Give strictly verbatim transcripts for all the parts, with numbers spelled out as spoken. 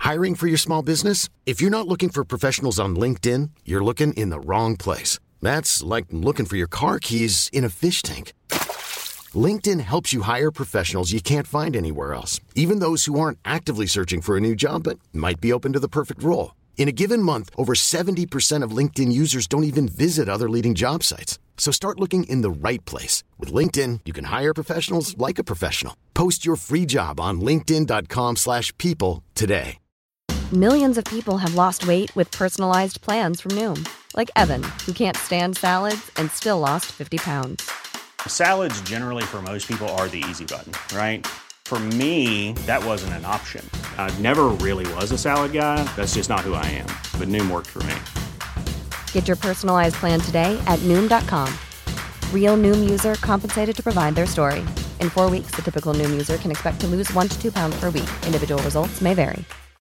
Hiring for your small business? If you're not looking for professionals on LinkedIn, you're looking in the wrong place. That's like looking for your car keys in a fish tank. LinkedIn helps you hire professionals you can't find anywhere else, even those who aren't actively searching for a new job but might be open to the perfect role. In a given month, over seventy percent of LinkedIn users don't even visit other leading job sites. So start looking in the right place. With LinkedIn, you can hire professionals like a professional. Post your free job on linkedin.com slash people today. Millions of people have lost weight with personalized plans from Noom. Like Evan, who can't stand salads and still lost fifty pounds. Salads generally for most people are the easy button, right? For me, that wasn't an option. I never really was a salad guy. That's just not who I am. But Noom worked for me. Get your personalized plan today at Noom dot com. Real Noom user compensated to provide their story. In four weeks, the typical Noom user can expect to lose one to two pounds per week. Individual results may vary.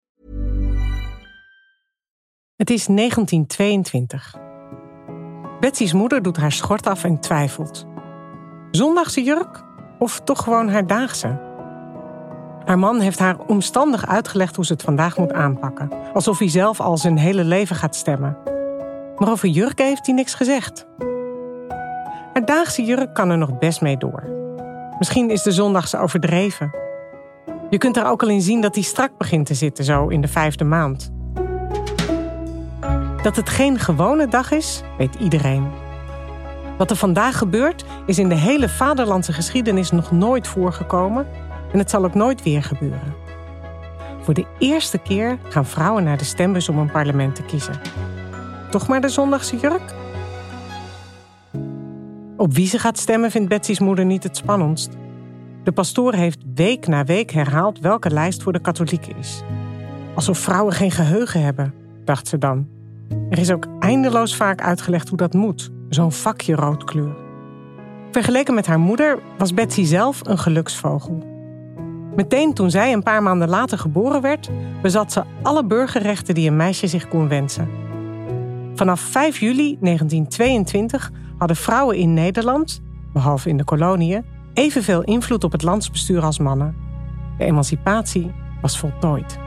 Het is negentien tweeëntwintig. Betsy's moeder doet haar schort af en twijfelt. Zondagse jurk of toch gewoon haar daagse? Haar man heeft haar omstandig uitgelegd hoe ze het vandaag moet aanpakken. Alsof hij zelf al zijn hele leven gaat stemmen. Maar over jurken heeft hij niks gezegd. Haar daagse jurk kan er nog best mee door. Misschien is de zondagse overdreven. Je kunt er ook al in zien dat hij strak begint te zitten zo in de vijfde maand. Dat het geen gewone dag is, weet iedereen. Wat er vandaag gebeurt, is in de hele vaderlandse geschiedenis nog nooit voorgekomen en het zal ook nooit weer gebeuren. Voor de eerste keer gaan vrouwen naar de stembus om een parlement te kiezen. Toch maar de zondagse jurk? Op wie ze gaat stemmen vindt Betsy's moeder niet het spannendst. De pastoor heeft week na week herhaald welke lijst voor de katholieken is. Alsof vrouwen geen geheugen hebben, dacht ze dan. Er is ook eindeloos vaak uitgelegd hoe dat moet, zo'n vakje roodkleur. Vergeleken met haar moeder was Betsy zelf een geluksvogel. Meteen toen zij een paar maanden later geboren werd, bezat ze alle burgerrechten die een meisje zich kon wensen. Vanaf vijf juli negentien tweeëntwintig hadden vrouwen in Nederland, behalve in de koloniën, evenveel invloed op het landsbestuur als mannen. De emancipatie was voltooid.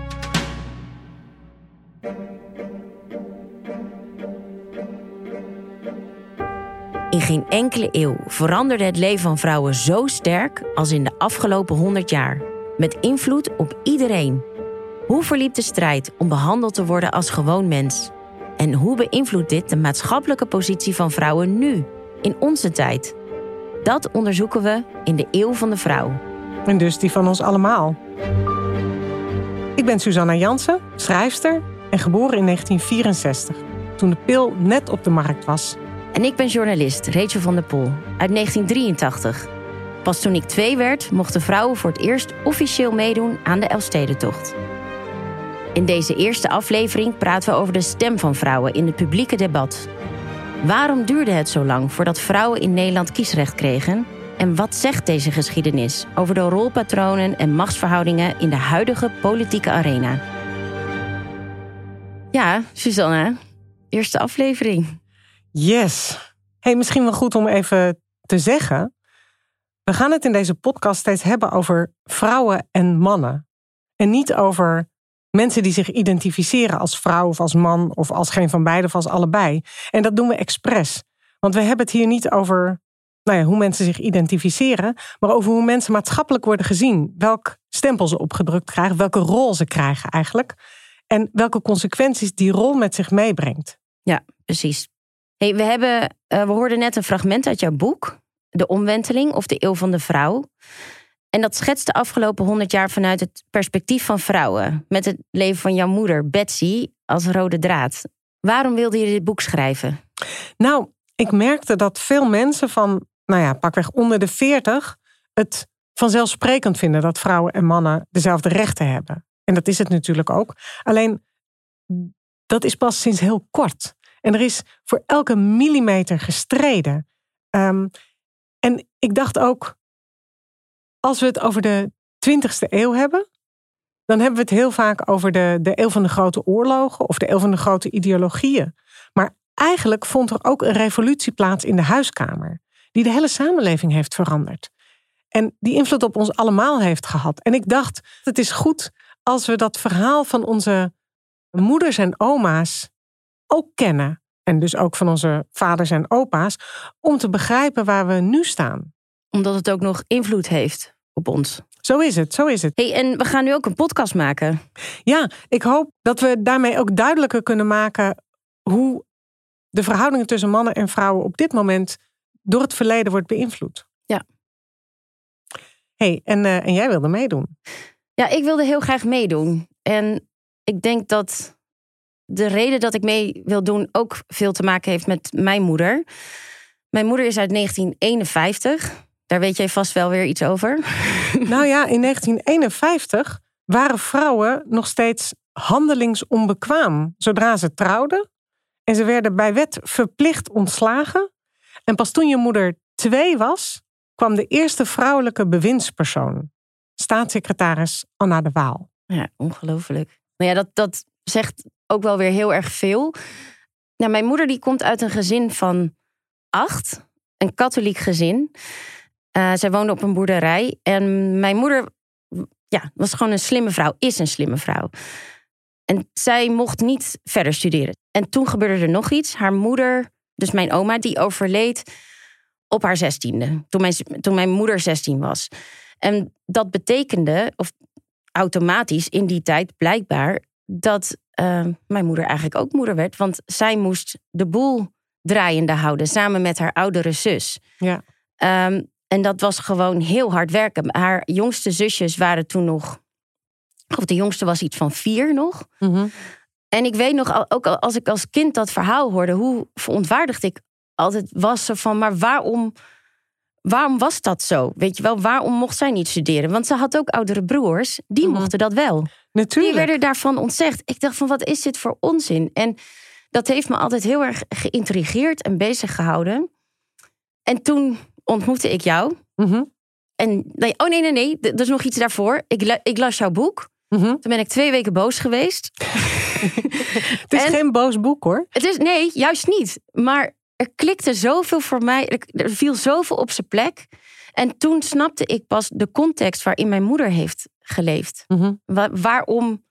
In geen enkele eeuw veranderde het leven van vrouwen zo sterk als in de afgelopen honderd jaar. Met invloed op iedereen. Hoe verliep de strijd om behandeld te worden als gewoon mens? En hoe beïnvloedt dit de maatschappelijke positie van vrouwen nu, in onze tijd? Dat onderzoeken we in de Eeuw van de Vrouw. En dus die van ons allemaal. Ik ben Susanna Jansen, schrijfster en geboren in negentien vierenzestig, toen de pil net op de markt was. En ik ben journalist Rachel van der Pol uit negentien drieëntachtig. Pas toen ik twee werd, mochten vrouwen voor het eerst officieel meedoen aan de Elfstedentocht. In deze eerste aflevering praten we over de stem van vrouwen in het publieke debat. Waarom duurde het zo lang voordat vrouwen in Nederland kiesrecht kregen? En wat zegt deze geschiedenis over de rolpatronen en machtsverhoudingen in de huidige politieke arena? Ja, Susanna, eerste aflevering. Yes. Hey, misschien wel goed om even te zeggen. We gaan het in deze podcast steeds hebben over vrouwen en mannen. En niet over mensen die zich identificeren als vrouw of als man of als geen van beiden of als allebei. En dat doen we expres. Want we hebben het hier niet over nou ja, hoe mensen zich identificeren, maar over hoe mensen maatschappelijk worden gezien. Welk stempel ze opgedrukt krijgen, welke rol ze krijgen eigenlijk. En welke consequenties die rol met zich meebrengt. Ja, precies. Hey, we, hebben, uh, we hoorden net een fragment uit jouw boek, De Omwenteling of de Eeuw van de Vrouw. En dat schetst de afgelopen honderd jaar vanuit het perspectief van vrouwen. Met het leven van jouw moeder, Betsy, als rode draad. Waarom wilde je dit boek schrijven? Nou, ik merkte dat veel mensen van, nou ja, pakweg onder de veertig... het vanzelfsprekend vinden dat vrouwen en mannen dezelfde rechten hebben. En dat is het natuurlijk ook. Alleen, dat is pas sinds heel kort. En er is voor elke millimeter gestreden. Um, en ik dacht ook, als we het over de twintigste eeuw hebben, dan hebben we het heel vaak over de, de eeuw van de grote oorlogen of de eeuw van de grote ideologieën. Maar eigenlijk vond er ook een revolutie plaats in de huiskamer, die de hele samenleving heeft veranderd. En die invloed op ons allemaal heeft gehad. En ik dacht, het is goed als we dat verhaal van onze moeders en oma's ook kennen. En dus ook van onze vaders en opa's. Om te begrijpen waar we nu staan. Omdat het ook nog invloed heeft op ons. Zo is het, zo is het. Hey, en we gaan nu ook een podcast maken. Ja, ik hoop dat we daarmee ook duidelijker kunnen maken hoe de verhoudingen tussen mannen en vrouwen op dit moment door het verleden wordt beïnvloed. Ja. Hey, en, uh, en jij wilde meedoen? Ja, ik wilde heel graag meedoen. En ik denk dat de reden dat ik mee wil doen ook veel te maken heeft met mijn moeder. Mijn moeder is uit negentien eenenvijftig. Daar weet jij vast wel weer iets over. Nou ja, in negentien eenenvijftig waren vrouwen nog steeds handelingsonbekwaam zodra ze trouwden. En ze werden bij wet verplicht ontslagen. En pas toen je moeder twee was, kwam de eerste vrouwelijke bewindspersoon. Staatssecretaris Anna de Waal. Ja, ongelooflijk. Nou ja, dat, dat zegt ook wel weer heel erg veel. Nou, mijn moeder die komt uit een gezin van acht. Een katholiek gezin. Uh, zij woonde op een boerderij. En mijn moeder ja, was gewoon een slimme vrouw. Is een slimme vrouw. En zij mocht niet verder studeren. En toen gebeurde er nog iets. Haar moeder, dus mijn oma, die overleed op haar zestiende. Toen mijn, toen mijn moeder zestien was. En dat betekende, of automatisch in die tijd blijkbaar, dat uh, mijn moeder eigenlijk ook moeder werd. Want zij moest de boel draaiende houden, samen met haar oudere zus. Ja. Um, en dat was gewoon heel hard werken. Haar jongste zusjes waren toen nog, of de jongste was iets van vier nog. Mm-hmm. En ik weet nog, ook als ik als kind dat verhaal hoorde, hoe verontwaardigd ik altijd was. Van, maar waarom, waarom was dat zo? Weet je wel, waarom mocht zij niet studeren? Want ze had ook oudere broers, die Mm-hmm. mochten dat wel. Natuurlijk. Die werden daarvan ontzegd. Ik dacht van, wat is dit voor onzin? En dat heeft me altijd heel erg geïntrigeerd en bezig gehouden. En toen ontmoette ik jou. Mm-hmm. En nee, oh nee, nee, nee, er is nog iets daarvoor. Ik, ik las jouw boek. Mm-hmm. Toen ben ik twee weken boos geweest. Het is en, geen boos boek, hoor. Het is, nee, juist niet. Maar er klikte zoveel voor mij. Er, er viel zoveel op zijn plek. En toen snapte ik pas de context waarin mijn moeder heeft geleefd. Mm-hmm. Wa- waarom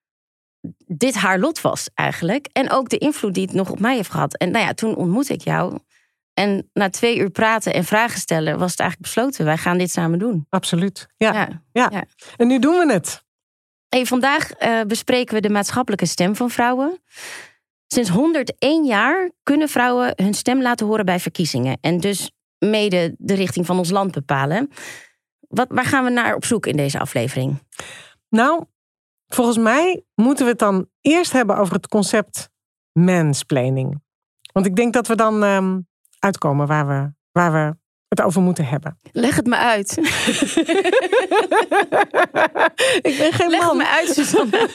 dit haar lot was eigenlijk. En ook de invloed die het nog op mij heeft gehad. En nou ja, toen ontmoette ik jou. En na twee uur praten en vragen stellen was het eigenlijk besloten. Wij gaan dit samen doen. Absoluut. Ja. Ja. Ja. Ja. En nu doen we het. Hey, vandaag uh, bespreken we de maatschappelijke stem van vrouwen. Sinds honderdéén jaar kunnen vrouwen hun stem laten horen bij verkiezingen. En dus mede de richting van ons land bepalen. Wat, waar gaan we naar op zoek in deze aflevering? Nou, volgens mij moeten we het dan eerst hebben over het concept mansplaining. Want ik denk dat we dan um, uitkomen waar we, waar we het over moeten hebben. Leg het me uit. Ik ben geen Leg man. het me uit, Susanne.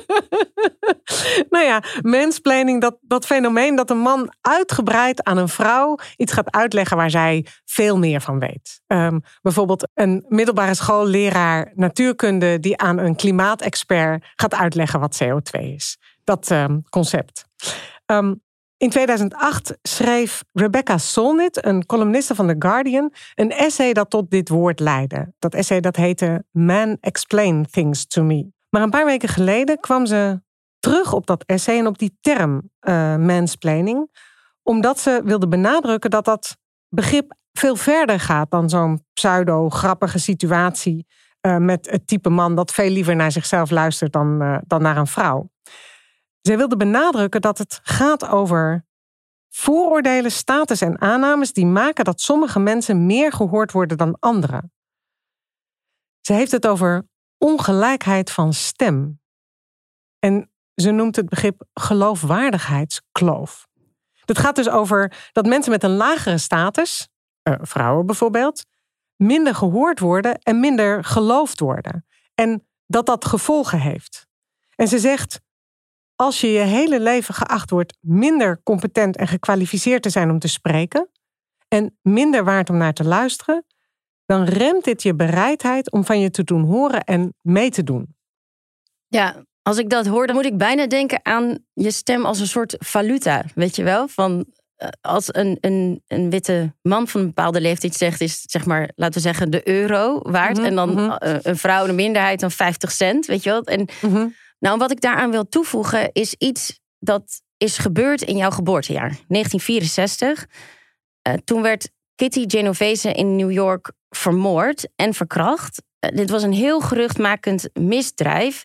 Nou ja, mansplaining, dat, dat fenomeen dat een man uitgebreid aan een vrouw iets gaat uitleggen waar zij veel meer van weet. Um, bijvoorbeeld een middelbare schoolleraar natuurkunde die aan een klimaatexpert gaat uitleggen wat C O twee is. Dat um, concept. Um, In tweeduizend acht schreef Rebecca Solnit, een columniste van The Guardian, een essay dat tot dit woord leidde. Dat essay dat heette Man Explain Things to Me. Maar een paar weken geleden kwam ze terug op dat essay en op die term uh, mansplaining, omdat ze wilde benadrukken dat dat begrip veel verder gaat dan zo'n pseudo-grappige situatie uh, met het type man dat veel liever naar zichzelf luistert dan, uh, dan naar een vrouw. Zij wilde benadrukken dat het gaat over vooroordelen, status en aannames die maken dat sommige mensen meer gehoord worden dan anderen. Ze heeft het over ongelijkheid van stem. En ze noemt het begrip geloofwaardigheidskloof. Het gaat dus over dat mensen met een lagere status, uh, vrouwen bijvoorbeeld, minder gehoord worden en minder geloofd worden. En dat dat gevolgen heeft. En ze zegt, als je je hele leven geacht wordt minder competent en gekwalificeerd te zijn om te spreken en minder waard om naar te luisteren, dan remt dit je bereidheid om van je te doen horen en mee te doen. Ja, als ik dat hoor, dan moet ik bijna denken aan je stem als een soort valuta, weet je wel? Van als een, een, een witte man van een bepaalde leeftijd zegt, is zeg maar, laten we zeggen, de euro waard. Mm-hmm. En dan mm-hmm. uh, een vrouw, een minderheid, dan vijftig cent, weet je wel. En mm-hmm. nou, wat ik daaraan wil toevoegen, is iets dat is gebeurd in jouw geboortejaar, negentien vierenzestig. Uh, toen werd Kitty Genovese in New York vermoord en verkracht. Uh, dit was een heel geruchtmakend misdrijf.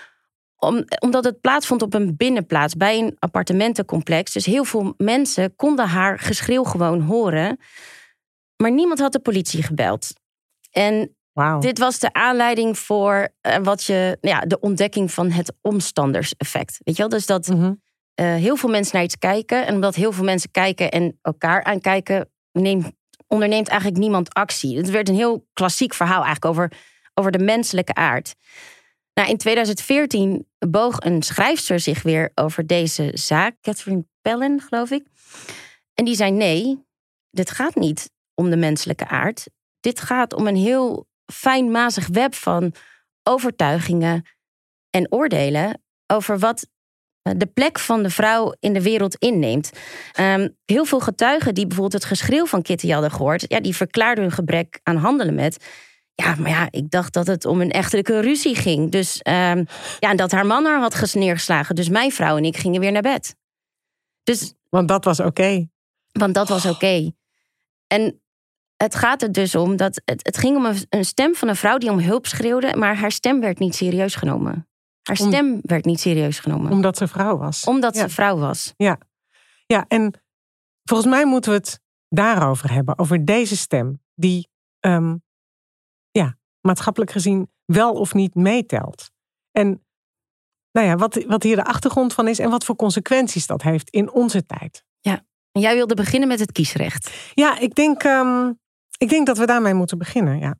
Om, omdat het plaatsvond op een binnenplaats bij een appartementencomplex. Dus heel veel mensen konden haar geschreeuw gewoon horen. Maar niemand had de politie gebeld. En wow. dit was de aanleiding voor uh, wat je, ja, de ontdekking van het omstanderseffect. Weet je wel? Dus dat mm-hmm. uh, heel veel mensen naar iets kijken. En omdat heel veel mensen kijken en elkaar aankijken, neemt, onderneemt eigenlijk niemand actie. Het werd een heel klassiek verhaal eigenlijk over, over de menselijke aard. Nou, in tweeduizend veertien boog een schrijfster zich weer over deze zaak. Catherine Pellen, geloof ik. En die zei, nee, dit gaat niet om de menselijke aard. Dit gaat om een heel fijnmazig web van overtuigingen en oordelen over wat de plek van de vrouw in de wereld inneemt. Um, heel veel getuigen die bijvoorbeeld het geschreeuw van Kitty hadden gehoord, ja, die verklaarden hun gebrek aan handelen met, ja, maar ja, ik dacht dat het om een echtelijke ruzie ging. Dus um, ja, en dat haar man haar had neergeslagen. Dus mijn vrouw en ik gingen weer naar bed. Dus, want dat was oké. Okay. Want dat was oké. Okay. En het gaat er dus om dat het, het ging om een, een stem van een vrouw die om hulp schreeuwde, maar haar stem werd niet serieus genomen. Haar stem om, werd niet serieus genomen. Omdat ze vrouw was. Omdat ja. ze vrouw was. Ja. Ja, en volgens mij moeten we het daarover hebben. Over deze stem die um, ja, maatschappelijk gezien wel of niet meetelt. En nou ja, wat, wat hier de achtergrond van is en wat voor consequenties dat heeft in onze tijd. Ja, en jij wilde beginnen met het kiesrecht. Ja, ik denk, um, ik denk dat we daarmee moeten beginnen, ja.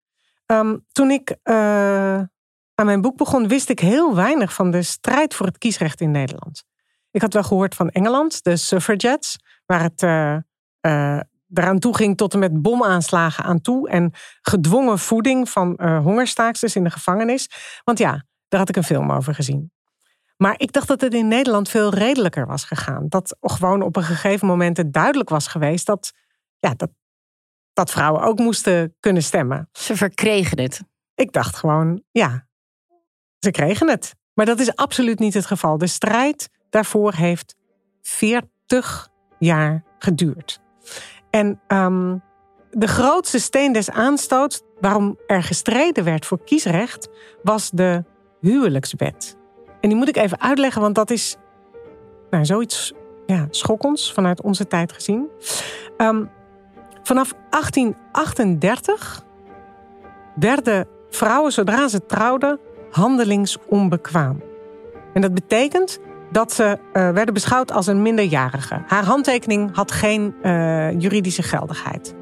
Um, toen ik uh, aan mijn boek begon, wist ik heel weinig van de strijd voor het kiesrecht in Nederland. Ik had wel gehoord van Engeland, de suffragettes, waar het uh, uh, eraan toe ging tot en met bomaanslagen aan toe en gedwongen voeding van uh, hongerstaaksters in de gevangenis. Want ja, daar had ik een film over gezien. Maar ik dacht dat het in Nederland veel redelijker was gegaan. Dat gewoon op een gegeven moment het duidelijk was geweest dat, ja, dat, dat vrouwen ook moesten kunnen stemmen. Ze verkregen het. Ik dacht gewoon, ja, ze kregen het. Maar dat is absoluut niet het geval. De strijd daarvoor heeft veertig jaar geduurd. En um, de grootste steen des aanstoots waarom er gestreden werd voor kiesrecht was de huwelijkswet. En die moet ik even uitleggen, want dat is nou, zoiets ja, schokkends vanuit onze tijd gezien. Um, vanaf achttien achtendertig werden vrouwen, zodra ze trouwden, handelingsonbekwaam. En dat betekent dat ze uh, werden beschouwd als een minderjarige. Haar handtekening had geen uh, juridische geldigheid.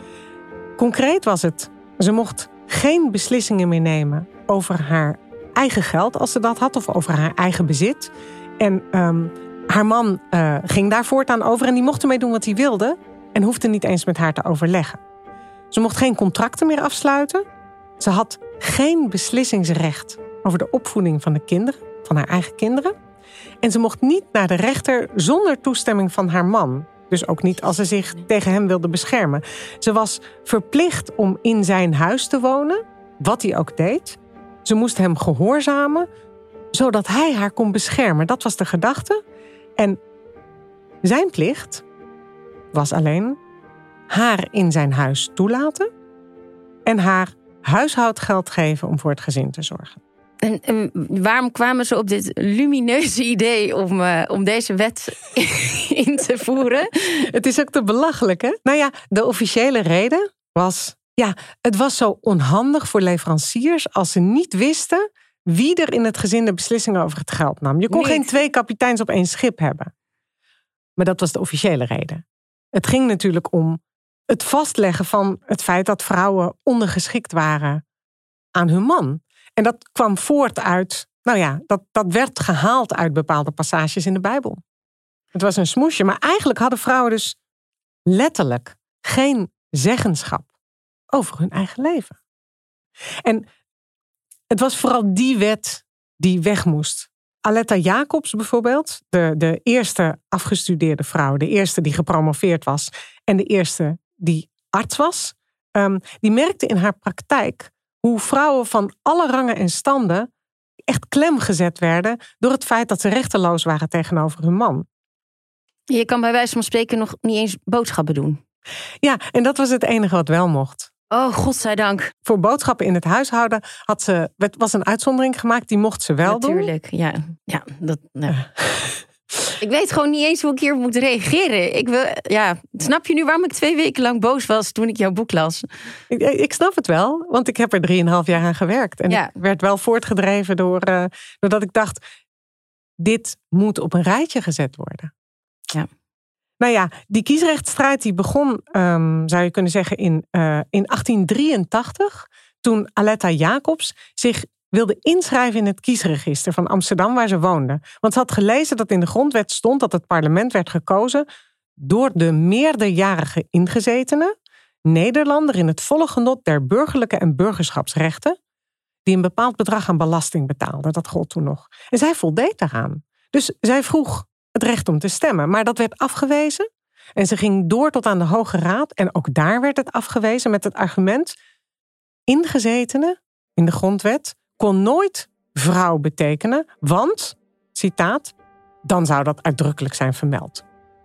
Concreet was het, ze mocht geen beslissingen meer nemen over haar eigen geld, als ze dat had, of over haar eigen bezit. En um, haar man uh, ging daar voortaan over en die mocht ermee doen wat hij wilde en hoefde niet eens met haar te overleggen. Ze mocht geen contracten meer afsluiten. Ze had geen beslissingsrecht over de opvoeding van de kinderen, van haar eigen kinderen. En ze mocht niet naar de rechter zonder toestemming van haar man. Dus ook niet als ze zich tegen hem wilde beschermen. Ze was verplicht om in zijn huis te wonen, wat hij ook deed. Ze moest hem gehoorzamen, zodat hij haar kon beschermen. Dat was de gedachte. En zijn plicht was alleen haar in zijn huis toelaten en haar huishoudgeld geven om voor het gezin te zorgen. En, en waarom kwamen ze op dit lumineuze idee om, uh, om deze wet in te voeren? Het is ook te belachelijk, hè? Nou ja, de officiële reden was, ja, het was zo onhandig voor leveranciers als ze niet wisten wie er in het gezin de beslissingen over het geld nam. Je kon niet. Geen twee kapiteins op één schip hebben. Maar dat was de officiële reden. Het ging natuurlijk om het vastleggen van het feit dat vrouwen ondergeschikt waren aan hun man. En dat kwam voort uit, nou ja, dat, dat werd gehaald uit bepaalde passages in de Bijbel. Het was een smoesje, maar eigenlijk hadden vrouwen dus letterlijk geen zeggenschap over hun eigen leven. En het was vooral die wet die weg moest. Aletta Jacobs bijvoorbeeld, de, de eerste afgestudeerde vrouw, de eerste die gepromoveerd was en de eerste die arts was, um, die merkte in haar praktijk hoe vrouwen van alle rangen en standen echt klem gezet werden door het feit dat ze rechteloos waren tegenover hun man. Je kan bij wijze van spreken nog niet eens boodschappen doen. Ja, en dat was het enige wat wel mocht. Oh, godzijdank. Voor boodschappen in het huishouden had ze, was een uitzondering gemaakt, die mocht ze wel Natuurlijk, doen. Natuurlijk, ja. ja, dat, nou. Ik weet gewoon niet eens hoe ik hierop moet reageren. Ik wil, ja, snap je nu waarom ik twee weken lang boos was toen ik jouw boek las? Ik, ik snap het wel, want ik heb er drieënhalf jaar aan gewerkt. En ja. ik werd wel voortgedreven door, uh, doordat ik dacht, dit moet op een rijtje gezet worden. Ja. Nou ja, die kiesrechtsstrijd die begon, um, zou je kunnen zeggen, in, uh, in achttien drieëntachtig. Toen Aletta Jacobs zich wilde inschrijven in het kiesregister van Amsterdam waar ze woonde. Want ze had gelezen dat in de grondwet stond dat het parlement werd gekozen door de meerderjarige ingezetene, Nederlander in het volle genot der burgerlijke en burgerschapsrechten, die een bepaald bedrag aan belasting betaalde. Dat gold toen nog. En zij voldeed daaraan. Dus zij vroeg het recht om te stemmen, maar dat werd afgewezen. En ze ging door tot aan de Hoge Raad en ook daar werd het afgewezen met het argument: ingezetene in de grondwet kon nooit vrouw betekenen, want, citaat, dan zou dat uitdrukkelijk zijn vermeld.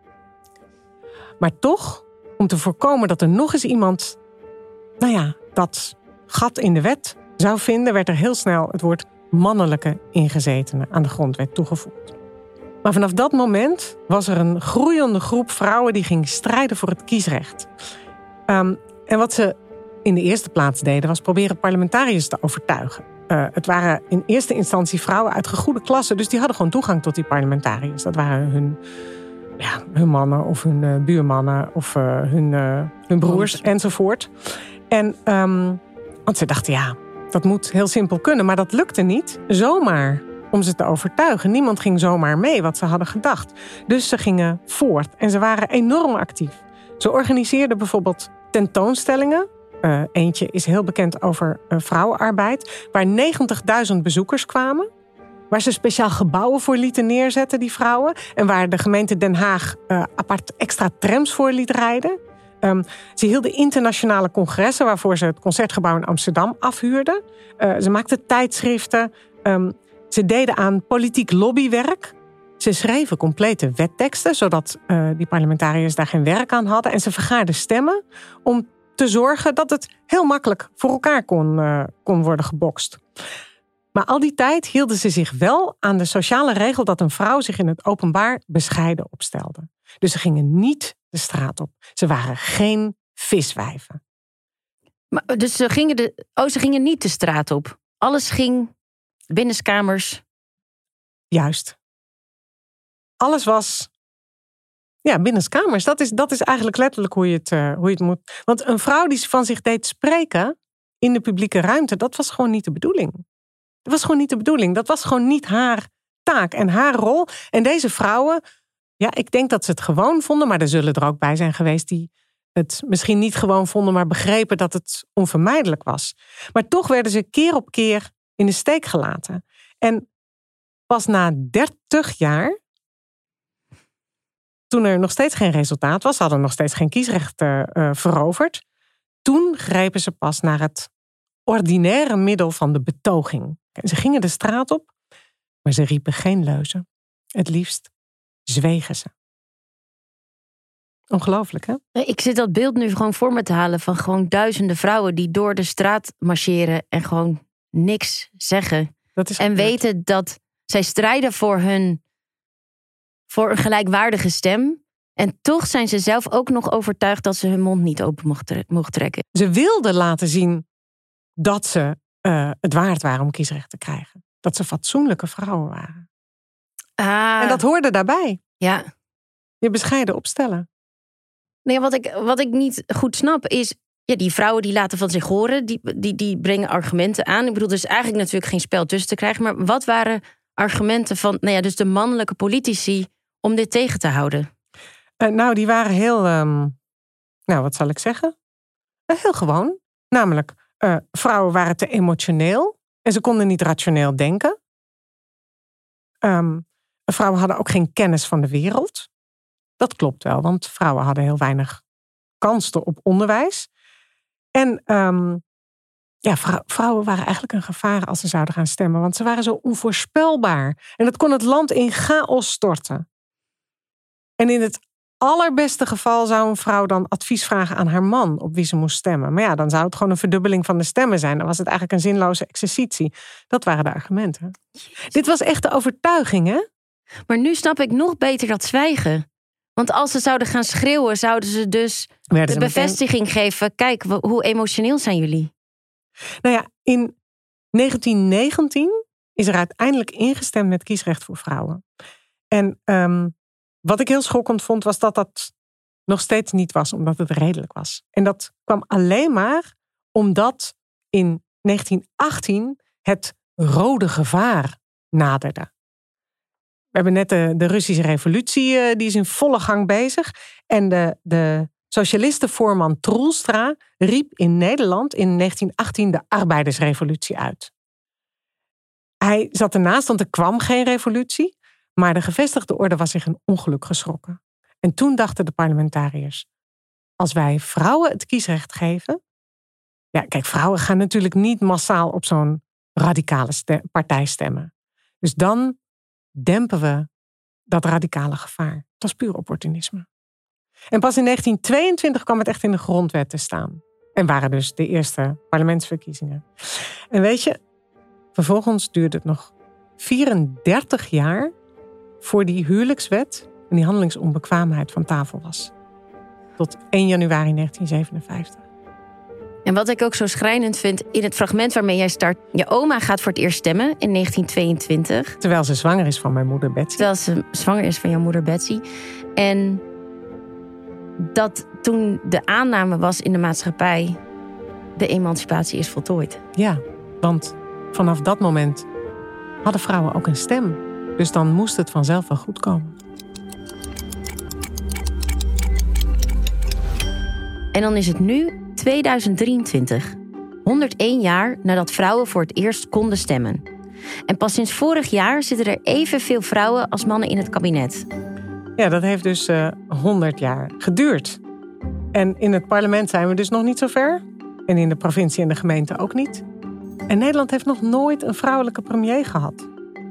Maar toch, om te voorkomen dat er nog eens iemand, nou ja, dat gat in de wet zou vinden, werd er heel snel het woord mannelijke ingezetene aan de grondwet toegevoegd. Maar vanaf dat moment was er een groeiende groep vrouwen die ging strijden voor het kiesrecht. Um, en wat ze in de eerste plaats deden was proberen parlementariërs te overtuigen. Uh, het waren in eerste instantie vrouwen uit gegoede klassen, dus die hadden gewoon toegang tot die parlementariërs. Dat waren hun, ja, hun mannen of hun uh, buurmannen of uh, hun, uh, hun broers enzovoort. En um, want ze dachten, ja, dat moet heel simpel kunnen, maar dat lukte niet zomaar om ze te overtuigen. Niemand ging zomaar mee wat ze hadden gedacht. Dus ze gingen voort en ze waren enorm actief. Ze organiseerden bijvoorbeeld tentoonstellingen. Uh, eentje is heel bekend over uh, vrouwenarbeid, waar negentigduizend bezoekers kwamen. Waar ze speciaal gebouwen voor lieten neerzetten, die vrouwen. En waar de gemeente Den Haag uh, apart extra trams voor liet rijden. Um, ze hielden internationale congressen waarvoor ze het Concertgebouw in Amsterdam afhuurden. Uh, ze maakten tijdschriften. Um, ze deden aan politiek lobbywerk. Ze schreven complete wetteksten, zodat uh, die parlementariërs daar geen werk aan hadden. En ze vergaarden stemmen om te zorgen dat het heel makkelijk voor elkaar kon, uh, kon worden gebokst. Maar al die tijd hielden ze zich wel aan de sociale regel dat een vrouw zich in het openbaar bescheiden opstelde. Dus ze gingen niet de straat op. Ze waren geen viswijven. Maar, dus ze gingen, de, oh, ze gingen niet de straat op. Alles ging binnenskamers. Juist. Alles was ja, binnenskamers. Dat is, dat is eigenlijk letterlijk hoe je, het, uh, hoe je het moet. Want een vrouw die van zich deed spreken in de publieke ruimte, dat was gewoon niet de bedoeling. Dat was gewoon niet de bedoeling. Dat was gewoon niet haar taak en haar rol. En deze vrouwen, ja, ik denk dat ze het gewoon vonden, maar er zullen er ook bij zijn geweest die het misschien niet gewoon vonden, maar begrepen dat het onvermijdelijk was. Maar toch werden ze keer op keer in de steek gelaten. En pas na dertig jaar, toen er nog steeds geen resultaat was, hadden nog steeds geen kiesrecht uh, veroverd, toen grepen ze pas naar het ordinaire middel van de betoging. En ze gingen de straat op, maar ze riepen geen leuzen. Het liefst zwegen ze. Ongelooflijk, hè? Ik zit dat beeld nu gewoon voor me te halen van gewoon duizenden vrouwen die door de straat marcheren en gewoon niks zeggen. Dat is en weten dat zij strijden voor hun voor een gelijkwaardige stem. En toch zijn ze zelf ook nog overtuigd dat ze hun mond niet open mocht trekken. Ze wilden laten zien dat ze uh, het waard waren om kiesrecht te krijgen. Dat ze fatsoenlijke vrouwen waren. Ah, en dat hoorde daarbij. Ja. Je bescheiden opstellen. Nee, wat ik, wat ik niet goed snap is, ja, die vrouwen die laten van zich horen, die, die, die brengen argumenten aan. Ik bedoel, er is eigenlijk natuurlijk geen spel tussen te krijgen. Maar wat waren argumenten van, nou ja, dus de mannelijke politici om dit tegen te houden? Uh, nou, die waren heel, um, nou, wat zal ik zeggen? Uh, heel gewoon. Namelijk, uh, vrouwen waren te emotioneel en ze konden niet rationeel denken. um, vrouwen hadden ook geen kennis van de wereld. Dat klopt wel, want vrouwen hadden heel weinig kans op onderwijs. En um, ja, vrou- vrouwen waren eigenlijk een gevaar als ze zouden gaan stemmen. Want ze waren zo onvoorspelbaar. En dat kon het land in chaos storten. En in het allerbeste geval zou een vrouw dan advies vragen aan haar man op wie ze moest stemmen. Maar ja, dan zou het gewoon een verdubbeling van de stemmen zijn. Dan was het eigenlijk een zinloze exercitie. Dat waren de argumenten. Jezus. Dit was echt de overtuiging, hè? Maar nu snap ik nog beter dat zwijgen. Want als ze zouden gaan schreeuwen, zouden ze dus Werden de bevestiging meteen... geven. Kijk, hoe emotioneel zijn jullie? Nou ja, in negentien negentien is er uiteindelijk ingestemd met kiesrecht voor vrouwen. En um, wat ik heel schokkend vond, was dat dat nog steeds niet was, omdat het redelijk was. En dat kwam alleen maar omdat in negentien achttien het rode gevaar naderde. We hebben net de, de Russische revolutie, uh, die is in volle gang bezig. En de, de socialistenvoorman Troelstra riep in Nederland in negentien achttien de arbeidersrevolutie uit. Hij zat ernaast, want er kwam geen revolutie. Maar de gevestigde orde was zich een ongeluk geschrokken. En toen dachten de parlementariërs, als wij vrouwen het kiesrecht geven... Ja, kijk, vrouwen gaan natuurlijk niet massaal op zo'n radicale stem, partij stemmen. Dus dan dempen we dat radicale gevaar. Dat is puur opportunisme. En pas in negentien tweeëntwintig kwam het echt in de grondwet te staan. En waren dus de eerste parlementsverkiezingen. En weet je, vervolgens duurde het nog vierendertig jaar... voor die huwelijkswet en die handelingsonbekwaamheid van tafel was. Tot één januari negentien zevenenvijftig. En wat ik ook zo schrijnend vind in het fragment waarmee jij start... je oma gaat voor het eerst stemmen in negentien tweeëntwintig. Terwijl ze zwanger is van mijn moeder Betsy. Terwijl ze zwanger is van jouw moeder Betsy. En dat toen de aanname was in de maatschappij... de emancipatie is voltooid. Ja, want vanaf dat moment hadden vrouwen ook een stem. Dus dan moest het vanzelf wel goed komen. En dan is het nu tweeduizend drieëntwintig. honderdéén jaar nadat vrouwen voor het eerst konden stemmen. En pas sinds vorig jaar zitten er evenveel vrouwen als mannen in het kabinet. Ja, dat heeft dus uh, honderd jaar geduurd. En in het parlement zijn we dus nog niet zo ver. En in de provincie en de gemeente ook niet. En Nederland heeft nog nooit een vrouwelijke premier gehad.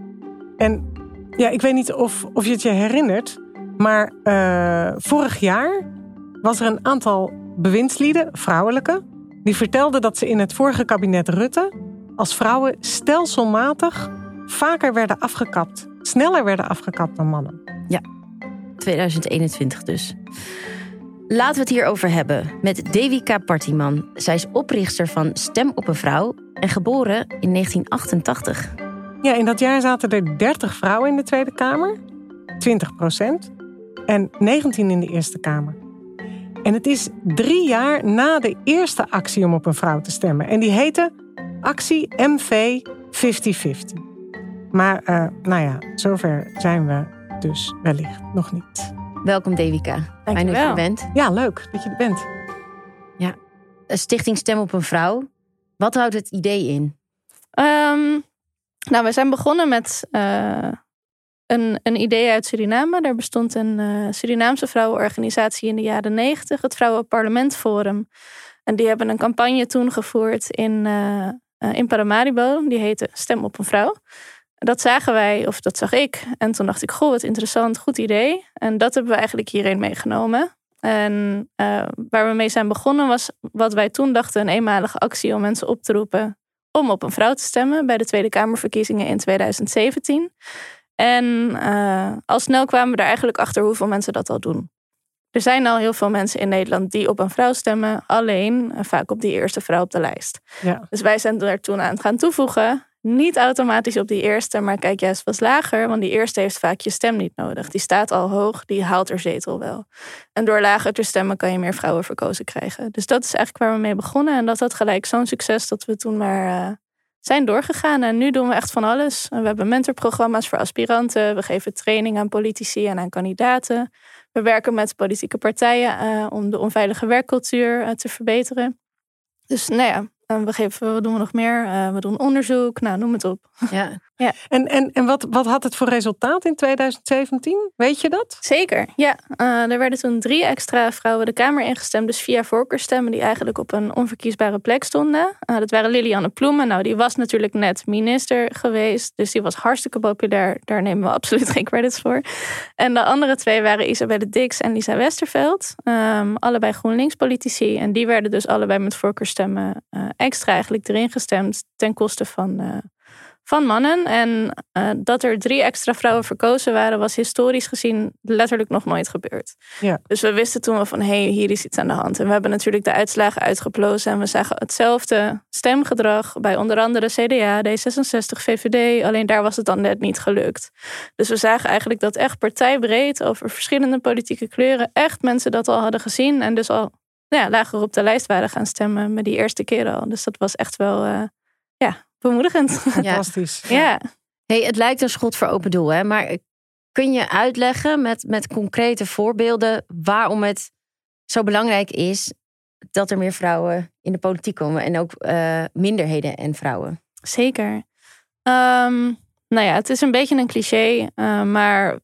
En ja, ik weet niet of, of je het je herinnert... maar uh, vorig jaar was er een aantal bewindslieden, vrouwelijke... die vertelden dat ze in het vorige kabinet Rutte... als vrouwen stelselmatig vaker werden afgekapt. Sneller werden afgekapt dan mannen. Ja, tweeduizend eenentwintig dus. Laten we het hierover hebben met Devika Partieman. Zij is oprichter van Stem op een Vrouw en geboren in negentien achtentachtig. Ja, in dat jaar zaten er dertig vrouwen in de Tweede Kamer. twintig procent. En negentien in de Eerste Kamer. En het is drie jaar na de eerste actie om op een vrouw te stemmen. En die heette actie M V vijftig vijftig. Maar, uh, nou ja, zover zijn we dus wellicht nog niet. Welkom Devika. Fijn dat je er bent. Ja, leuk dat je er bent. Ja, Stichting Stem op een Vrouw. Wat houdt het idee in? Um, nou, we zijn begonnen met uh, een, een idee uit Suriname. Er bestond een uh, Surinaamse vrouwenorganisatie in de jaren negentig, het Vrouwenparlement Forum. En die hebben een campagne toen gevoerd in, uh, uh, in Paramaribo. Die heette Stem op een Vrouw. Dat zagen wij, of dat zag ik. En toen dacht ik, goh, wat interessant, goed idee. En dat hebben we eigenlijk hierheen meegenomen. En uh, waar we mee zijn begonnen was wat wij toen dachten een eenmalige actie om mensen op te roepen om op een vrouw te stemmen bij de Tweede Kamerverkiezingen in tweeduizend zeventien. En uh, al snel kwamen we er eigenlijk achter hoeveel mensen dat al doen. Er zijn al heel veel mensen in Nederland die op een vrouw stemmen, alleen uh, vaak op die eerste vrouw op de lijst. Ja. Dus wij zijn er toen aan het gaan toevoegen. Niet automatisch op die eerste, maar kijk juist wat lager. Want die eerste heeft vaak je stem niet nodig. Die staat al hoog, die haalt haar zetel wel. En door lager te stemmen kan je meer vrouwen verkozen krijgen. Dus dat is eigenlijk waar we mee begonnen. En dat had gelijk zo'n succes dat we toen maar uh, zijn doorgegaan. En nu doen we echt van alles. We hebben mentorprogramma's voor aspiranten. We geven training aan politici en aan kandidaten. We werken met politieke partijen uh, om de onveilige werkcultuur uh, te verbeteren. Dus nou ja. We geven, wat doen we nog meer? Uh, we doen onderzoek, nou noem het op. Ja. Ja. En, en, en wat, wat had het voor resultaat in tweeduizend zeventien? Weet je dat? Zeker, ja. Uh, er werden toen drie extra vrouwen de Kamer ingestemd. Dus via voorkeurstemmen die eigenlijk op een onverkiesbare plek stonden. Uh, dat waren Lilianne Ploemen. Nou, die was natuurlijk net minister geweest. Dus die was hartstikke populair. Daar nemen we absoluut geen credits voor. En de andere twee waren Isabelle Dix en Lisa Westerveld. Um, allebei GroenLinks-politici. En die werden dus allebei met voorkeurstemmen uh, extra eigenlijk erin gestemd. Ten koste van... Uh, Van mannen. En uh, dat er drie extra vrouwen verkozen waren, was historisch gezien letterlijk nog nooit gebeurd. Ja. Dus we wisten toen wel van, hé, hey, hier is iets aan de hand. En we hebben natuurlijk de uitslagen uitgeplozen. En we zagen hetzelfde stemgedrag bij onder andere C D A, D zesenzestig, V V D. Alleen daar was het dan net niet gelukt. Dus we zagen eigenlijk dat echt partijbreed over verschillende politieke kleuren echt mensen dat al hadden gezien. En dus al nou ja, lager op de lijst waren gaan stemmen met die eerste keer al. Dus dat was echt wel... Uh, ja, bemoedigend. Fantastisch. Ja. ja. Hey, het lijkt een schot voor open doel, hè? Maar kun je uitleggen met, met concrete voorbeelden waarom het zo belangrijk is dat er meer vrouwen in de politiek komen en ook uh, minderheden en vrouwen? Zeker. Um, nou ja, het is een beetje een cliché, uh, maar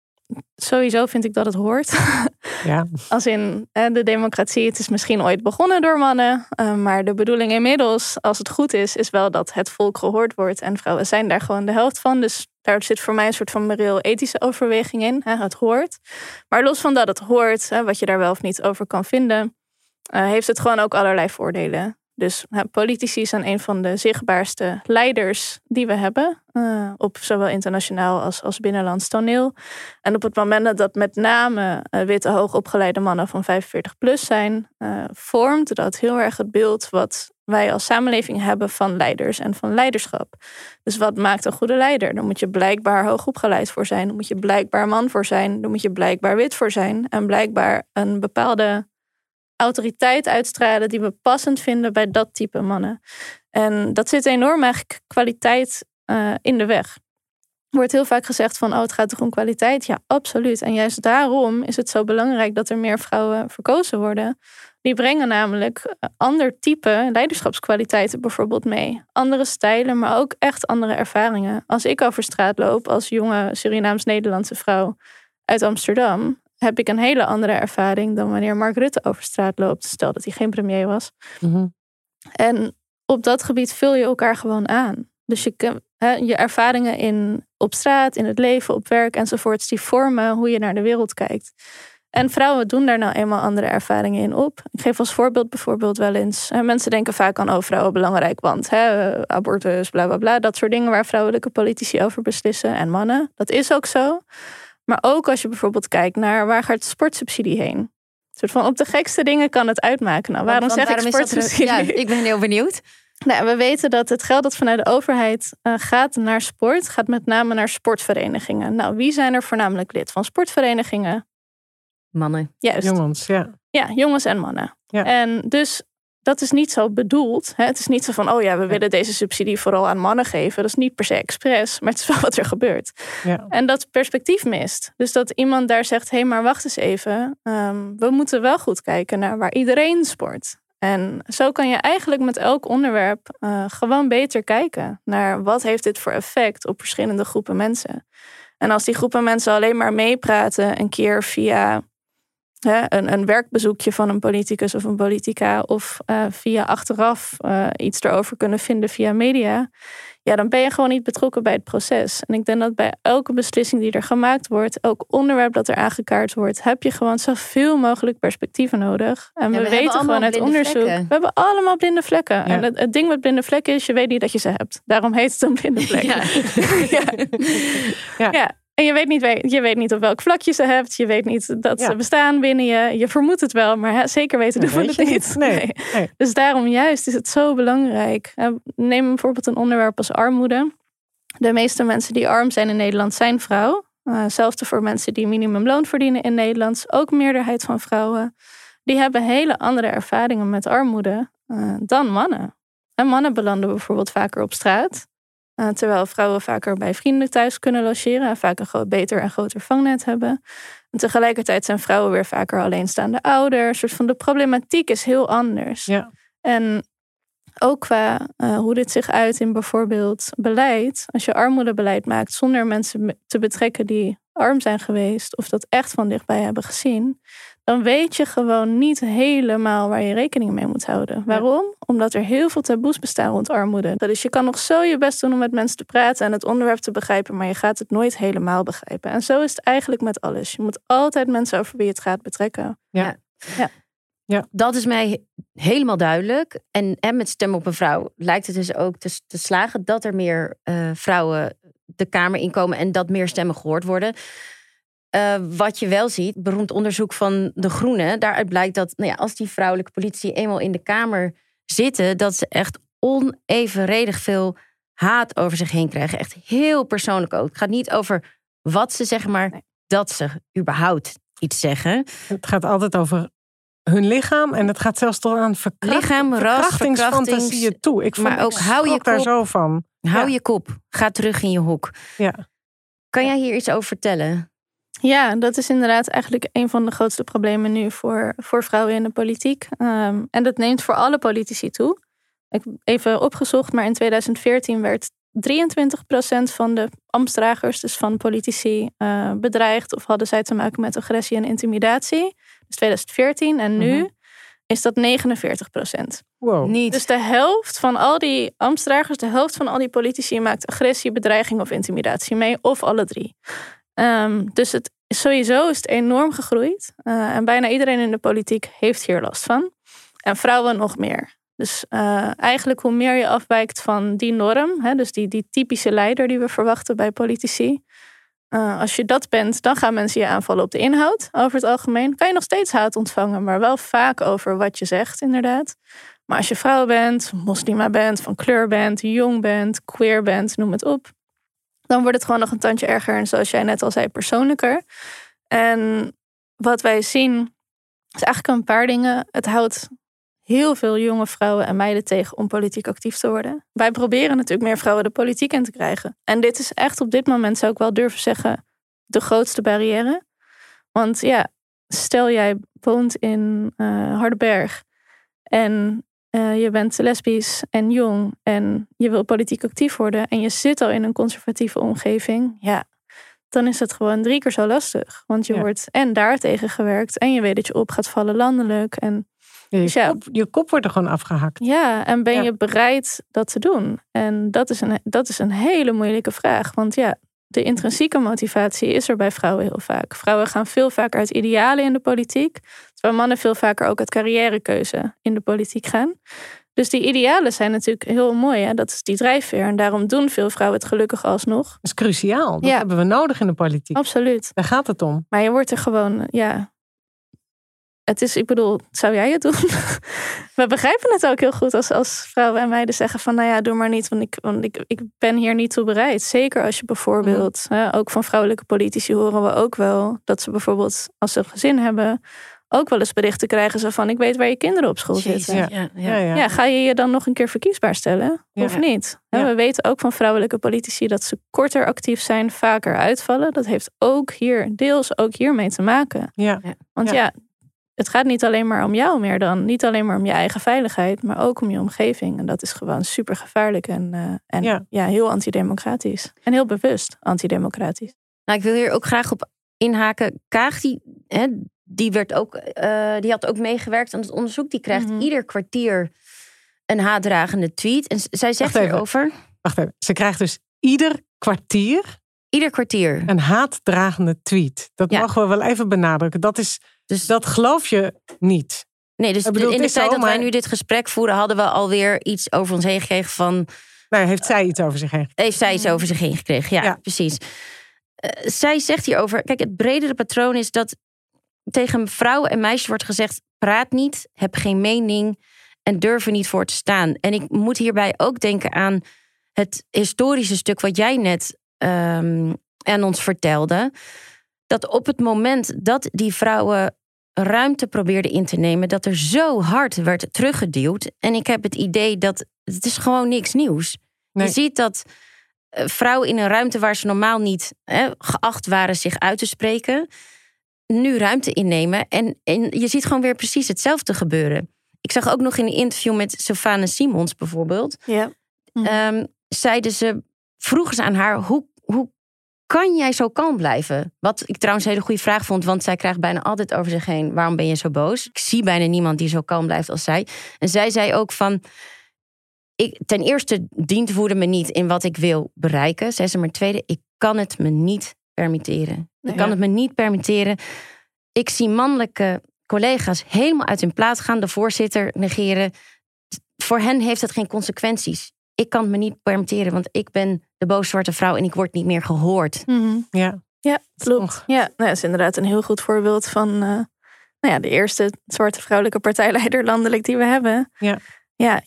sowieso vind ik dat het hoort. Ja. Als in hè, de democratie, het is misschien ooit begonnen door mannen. Uh, maar de bedoeling inmiddels, als het goed is, is wel dat het volk gehoord wordt. En vrouwen zijn daar gewoon de helft van. Dus daar zit voor mij een soort van moreel-ethische overweging in. Hè, het hoort. Maar los van dat het hoort, hè, wat je daar wel of niet over kan vinden, uh, heeft het gewoon ook allerlei voordelen. Dus uh, politici zijn een van de zichtbaarste leiders die we hebben. Uh, op zowel internationaal als, als binnenlands toneel. En op het moment dat met name uh, witte hoogopgeleide mannen van vijfenveertig plus zijn, Uh, vormt dat heel erg het beeld wat wij als samenleving hebben van leiders en van leiderschap. Dus wat maakt een goede leider? Daar moet je blijkbaar hoogopgeleid voor zijn. Daar moet je blijkbaar man voor zijn. Daar moet je blijkbaar wit voor zijn. En blijkbaar een bepaalde autoriteit uitstralen die we passend vinden bij dat type mannen. En dat zit enorm eigenlijk kwaliteit uh, in de weg. Er wordt heel vaak gezegd van, oh, het gaat toch om kwaliteit? Ja, absoluut. En juist daarom is het zo belangrijk dat er meer vrouwen verkozen worden. Die brengen namelijk ander type leiderschapskwaliteiten bijvoorbeeld mee. Andere stijlen, maar ook echt andere ervaringen. Als ik over straat loop als jonge Surinaams-Nederlandse vrouw uit Amsterdam, heb ik een hele andere ervaring dan wanneer Mark Rutte over straat loopt. Stel dat hij geen premier was. Mm-hmm. En op dat gebied vul je elkaar gewoon aan. Dus je, hè, je ervaringen in, op straat, in het leven, op werk enzovoorts, die vormen hoe je naar de wereld kijkt. En vrouwen doen daar nou eenmaal andere ervaringen in op. Ik geef als voorbeeld bijvoorbeeld wel eens, hè, mensen denken vaak aan, oh, vrouwen belangrijk, want hè, abortus, bla bla bla. Dat soort dingen waar vrouwelijke politici over beslissen en mannen. Dat is ook zo. Maar ook als je bijvoorbeeld kijkt naar waar gaat de sportsubsidie heen. Een soort van op de gekste dingen kan het uitmaken. Nou, waarom want, zeg waarom ik sportsubsidie? Ja, ik ben heel benieuwd. Nou, we weten dat het geld dat vanuit de overheid uh, gaat naar sport, gaat met name naar sportverenigingen. Nou, wie zijn er voornamelijk lid van sportverenigingen? Mannen. Juist. Jongens, ja. Ja, jongens en mannen. Ja. En dus dat is niet zo bedoeld. Hè? Het is niet zo van, oh ja, we willen deze subsidie vooral aan mannen geven. Dat is niet per se expres, maar het is wel wat er gebeurt. Ja. En dat perspectief mist. Dus dat iemand daar zegt, hé, hey, maar wacht eens even. Um, we moeten wel goed kijken naar waar iedereen sport. En zo kan je eigenlijk met elk onderwerp uh, gewoon beter kijken naar wat heeft dit voor effect op verschillende groepen mensen. En als die groepen mensen alleen maar meepraten een keer via hè, een, een werkbezoekje van een politicus of een politica of uh, via achteraf uh, iets erover kunnen vinden via media, ja, dan ben je gewoon niet betrokken bij het proces. En ik denk dat bij elke beslissing die er gemaakt wordt, elk onderwerp dat er aangekaart wordt, heb je gewoon zoveel mogelijk perspectieven nodig. En ja, we, we weten gewoon uit onderzoek, vlekken. we hebben allemaal blinde vlekken. Ja. En het, het ding met blinde vlekken is, je weet niet dat je ze hebt. Daarom heet het een blinde vlek. Ja. ja. ja. ja. En je weet, niet, je weet niet op welk vlak je ze hebt. Je weet niet dat ja. ze bestaan binnen je. Je vermoedt het wel, maar hè, zeker weten doen we het niet. niet. Nee. Nee. Nee. Dus daarom juist is het zo belangrijk. Neem bijvoorbeeld een onderwerp als armoede. De meeste mensen die arm zijn in Nederland zijn vrouw. Uh, zelfs voor mensen die minimumloon verdienen in Nederland. Ook meerderheid van vrouwen. Die hebben hele andere ervaringen met armoede uh, dan mannen. En mannen belanden bijvoorbeeld vaker op straat. Uh, terwijl vrouwen vaker bij vrienden thuis kunnen logeren. En vaak een groot, beter en groter vangnet hebben. En tegelijkertijd zijn vrouwen weer vaker alleenstaande ouder. Een soort van de problematiek is heel anders. Ja. En ook qua uh, hoe dit zich uit in bijvoorbeeld beleid. Als je armoedebeleid maakt zonder mensen te betrekken die arm zijn geweest of dat echt van dichtbij hebben gezien, dan weet je gewoon niet helemaal waar je rekening mee moet houden. Waarom? Omdat er heel veel taboes bestaan rond armoede. Dus je kan nog zo je best doen om met mensen te praten en het onderwerp te begrijpen, maar je gaat het nooit helemaal begrijpen. En zo is het eigenlijk met alles. Je moet altijd mensen over wie je het gaat betrekken. Ja. Ja. Ja. Dat is mij helemaal duidelijk. En, en met Stem op een Vrouw lijkt het dus ook te, te slagen dat er meer uh, vrouwen de Kamer inkomen en dat meer stemmen gehoord worden. Uh, wat je wel ziet, beroemd onderzoek van De Groenen, daaruit blijkt dat nou ja, als die vrouwelijke politici eenmaal in de Kamer zitten, dat ze echt onevenredig veel haat over zich heen krijgen. Echt heel persoonlijk ook. Het gaat niet over wat ze zeggen, maar nee. dat ze überhaupt iets zeggen. Het gaat altijd over hun lichaam en het gaat zelfs tot aan verkracht, lichaam, ras, verkrachtingsfantasieën toe. Ik maar ook hou je kop, daar zo van. Hou ja. je kop. Ga terug in je hok. Ja. Kan jij hier iets over vertellen? Ja, dat is inderdaad eigenlijk een van de grootste problemen nu voor, voor vrouwen in de politiek. Um, en dat neemt voor alle politici toe. Ik heb even opgezocht, maar in tweeduizend veertien werd drieëntwintig procent van de ambtsdragers, dus van politici, uh, bedreigd of hadden zij te maken met agressie en intimidatie. Dus tweeduizend veertien en nu mm-hmm. is dat negenenveertig procent. Wow. Niet. Dus de helft van al die ambtsdragers, de helft van al die politici maakt agressie, bedreiging of intimidatie mee, of alle drie. Um, dus het, sowieso is het enorm gegroeid. Uh, en bijna iedereen in de politiek heeft hier last van. En vrouwen nog meer. Dus uh, eigenlijk hoe meer je afwijkt van die norm, hè, dus die, die typische leider die we verwachten bij politici. Uh, als je dat bent, dan gaan mensen je aanvallen op de inhoud. Over het algemeen kan je nog steeds haat ontvangen, maar wel vaak over wat je zegt, inderdaad. Maar als je vrouw bent, moslima bent, van kleur bent, jong bent, queer bent, noem het op, dan wordt het gewoon nog een tandje erger en zoals jij net al zei, persoonlijker. En wat wij zien is eigenlijk een paar dingen. Het houdt heel veel jonge vrouwen en meiden tegen om politiek actief te worden. Wij proberen natuurlijk meer vrouwen de politiek in te krijgen. En dit is echt op dit moment, zou ik wel durven zeggen, de grootste barrière. Want ja, stel jij woont in uh, Hardenberg en uh, je bent lesbisch en jong en je wil politiek actief worden en je zit al in een conservatieve omgeving, ja, dan is het gewoon drie keer zo lastig. Want je ja. wordt en daartegen gewerkt en je weet dat je op gaat vallen landelijk en Ja, je, dus ja, kop, je kop wordt er gewoon afgehakt. Ja, en ben ja. je bereid dat te doen? En dat is, een, dat is een hele moeilijke vraag. Want ja, de intrinsieke motivatie is er bij vrouwen heel vaak. Vrouwen gaan veel vaker uit idealen in de politiek. Terwijl mannen veel vaker ook uit carrièrekeuze in de politiek gaan. Dus die idealen zijn natuurlijk heel mooi. Hè? Dat is die drijfveer. En daarom doen veel vrouwen het gelukkig alsnog. Dat is cruciaal. Dat ja. hebben we nodig in de politiek. Absoluut. Daar gaat het om. Maar je wordt er gewoon, ja... Het is, ik bedoel, zou jij het doen? We begrijpen het ook heel goed als, als vrouwen en meiden zeggen van, nou ja, doe maar niet, want ik, want ik, ik ben hier niet toe bereid. Zeker als je bijvoorbeeld, mm. hè, ook van vrouwelijke politici horen we ook wel dat ze bijvoorbeeld, als ze een gezin hebben, ook wel eens berichten krijgen zo van, ik weet waar je kinderen op school Jezus, zitten. Ja, ja. Ja, ja. ja, ga je je dan nog een keer verkiesbaar stellen? Ja. Of niet? Ja. We weten ook van vrouwelijke politici dat ze korter actief zijn, vaker uitvallen. Dat heeft ook hier, deels ook hiermee te maken. Ja. Want ja, ja het gaat niet alleen maar om jou meer dan. Niet alleen maar om je eigen veiligheid, maar ook om je omgeving. En dat is gewoon super gevaarlijk en, uh, en ja. Ja, heel antidemocratisch. En heel bewust antidemocratisch. Nou, ik wil hier ook graag op inhaken. Kaag, die, hè, die, werd ook, uh, die had ook meegewerkt aan het onderzoek. Die krijgt mm-hmm. ieder kwartier een haatdragende tweet. En zij zegt Wacht hierover... Wacht even. Ze krijgt dus ieder kwartier... Ieder kwartier. Een haatdragende tweet. Dat ja. mogen we wel even benadrukken. Dat is... Dus dat geloof je niet. Nee, dus bedoel, in de tijd zo, dat maar... wij nu dit gesprek voeren, hadden we alweer iets over ons heen gekregen van... Nou, heeft zij iets over zich heen gekregen? Heeft zij iets over zich heen gekregen, ja, ja. precies. Uh, zij zegt hierover, kijk, het bredere patroon is dat tegen vrouwen en meisjes wordt gezegd, praat niet, heb geen mening en durf er niet voor te staan. En ik moet hierbij ook denken aan het historische stuk wat jij net um, aan ons vertelde. Dat op het moment dat die vrouwen ruimte probeerden in te nemen, dat er zo hard werd teruggeduwd. En ik heb het idee dat het is gewoon niks nieuws. Nee. Je ziet dat vrouwen in een ruimte waar ze normaal niet hè, geacht waren zich uit te spreken, nu ruimte innemen. En, en je ziet gewoon weer precies hetzelfde gebeuren. Ik zag ook nog in een interview met Sylvana Simons bijvoorbeeld. Ja. Mm. Um, zeiden ze, vroegen ze aan haar, hoe, hoe kan jij zo kalm blijven? Wat ik trouwens een hele goede vraag vond, want zij krijgt bijna altijd over zich heen, waarom ben je zo boos? Ik zie bijna niemand die zo kalm blijft als zij. En zij zei ook van, ik, ten eerste dient woede me niet in wat ik wil bereiken. Zei ze, maar tweede, ik kan het me niet permitteren. Ik kan ja. het me niet permitteren. Ik zie mannelijke collega's helemaal uit hun plaat gaan, de voorzitter negeren. Voor hen heeft het geen consequenties. Ik kan het me niet permitteren, want ik ben de boos zwarte vrouw en ik word niet meer gehoord. Mm-hmm. Ja, ja klopt. Ja, nou, dat is inderdaad een heel goed voorbeeld van uh, nou ja, de eerste zwarte vrouwelijke partijleider landelijk die we hebben. Ja. Ja,